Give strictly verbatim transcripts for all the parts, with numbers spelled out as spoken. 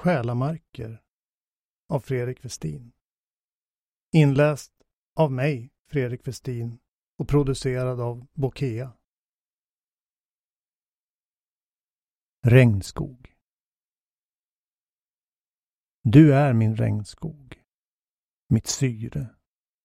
Själamarker av Fredrik Westin. Inläst av mig, Fredrik Westin, och producerad av Bokea. Regnskog. Du är min regnskog, mitt syre.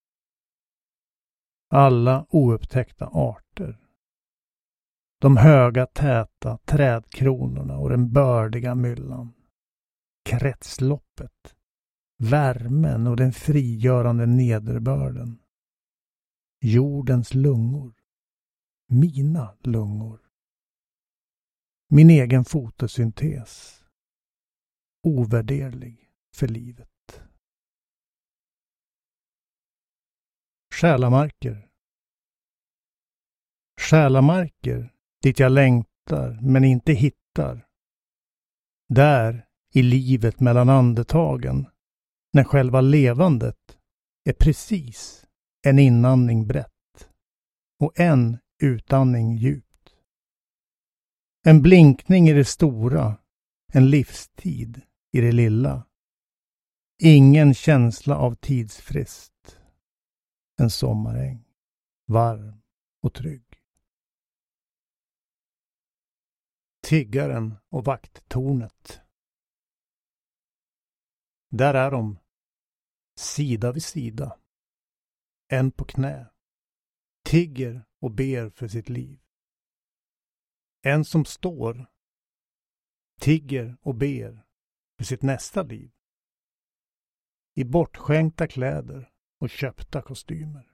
Alla oupptäckta arter. De höga täta trädkronorna och den bördiga myllan. Kretsloppet. Värmen och den frigörande nederbörden. Jordens lungor. Mina lungor. Min egen fotosyntes. Ovärderlig för livet. Själamarker. Själamarker dit jag längtar men inte hittar. Där i livet mellan andetagen, när själva levandet är precis en inandning brett och en utandning djupt. En blinkning i det stora, en livstid i det lilla. Ingen känsla av tidsfrist. En sommaräng, varm och trygg. Tiggaren och vakttornet. Där är de, sida vid sida. En på knä. Tigger och ber för sitt liv. En som står. Tigger och ber för sitt nästa liv. I bortskänkta kläder och köpta kostymer.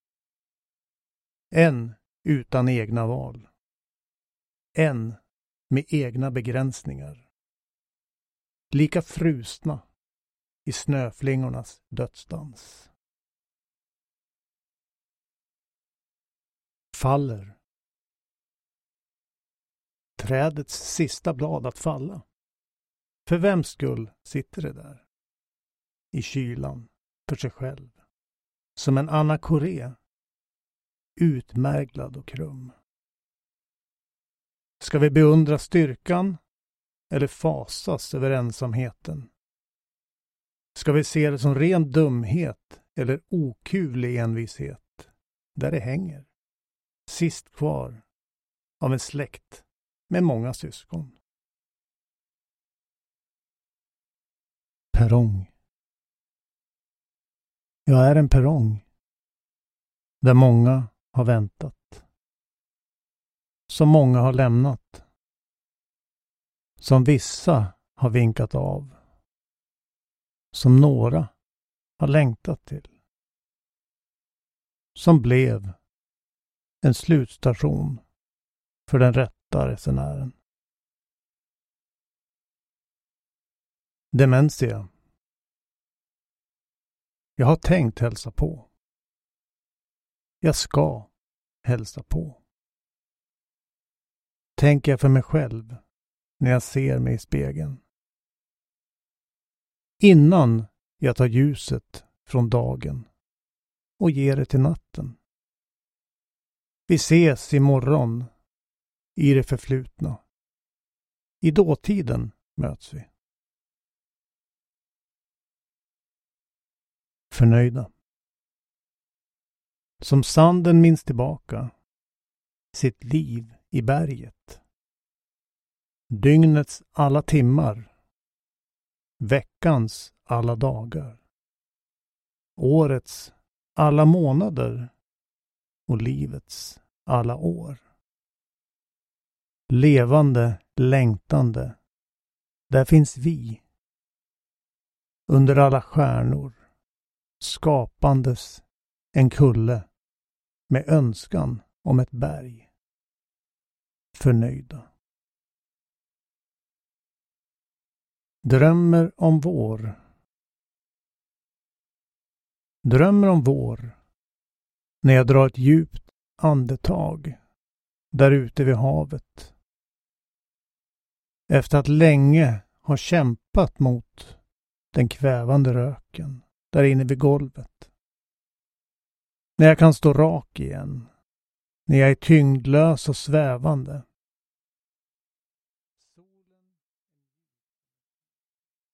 En utan egna val. En med egna begränsningar. Lika frusna i snöflingornas dödsdans. Faller. Trädets sista blad att falla. För vems skull sitter det där? I kylan för sig själv. Som en anakoré. Utmärglad och krum. Ska vi beundra styrkan eller fasas över ensamheten? Ska vi se det som ren dumhet eller okuvlig envishet? Där det hänger. Sist kvar av en släkt med många syskon. Perrong. Jag är en perrong. Där många har väntat. Som många har lämnat. Som vissa har vinkat av. Som några har längtat till. Som blev en slutstation för den rätta resenären. Dementia. Jag har tänkt hälsa på. Jag ska hälsa på. Tänker jag för mig själv när jag ser mig i spegeln. Innan jag tar ljuset från dagen och ger det till natten. Vi ses imorgon i det förflutna. I dåtiden möts vi. Förnöjda. Som sanden minns tillbaka sitt liv i berget. Dygnets alla timmar. Veckans alla dagar. Årets alla månader. Och livets alla år. Levande, längtande. Där finns vi. Under alla stjärnor. Skapandes en kulle. Med önskan om ett berg. Förnöjda. Drömmer om vår. Drömmer om vår. När jag drar ett djupt andetag. Där ute vid havet. Efter att länge ha kämpat mot den kvävande röken. Där inne vid golvet. När jag kan stå rak igen. När jag är tyngdlös och svävande.